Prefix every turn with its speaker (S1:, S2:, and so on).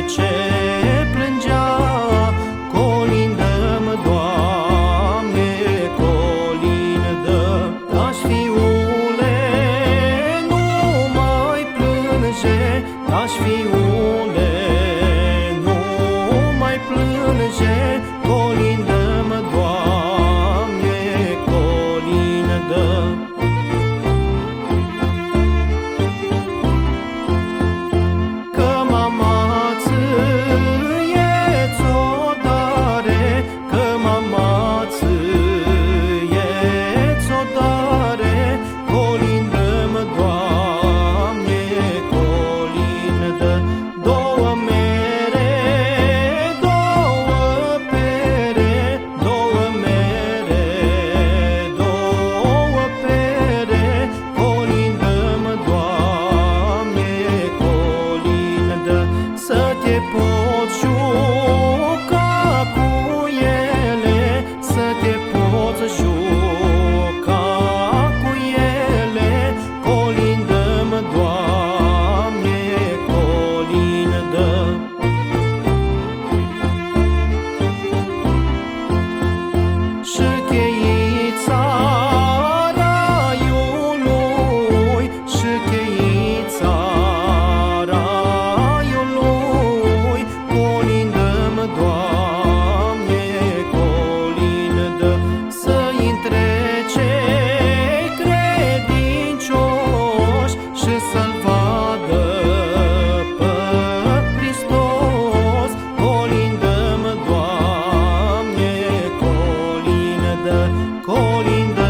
S1: ce plângea, colindăm, Doamne, colindăm. Taci, fiule, nu mai plânge, taci, fiule, nu mai plânge, colindăm, Doamne, colindăm. Să te poți juca cu ele, să te poți juca cu ele, colindăm, Doamne, colindăm. Și cheița raiului, și cheița Doamne, colindăm. Să intre cei credincioși și să-L vadă pe Hristos. Colindăm, Doamne, colindăm, colindăm.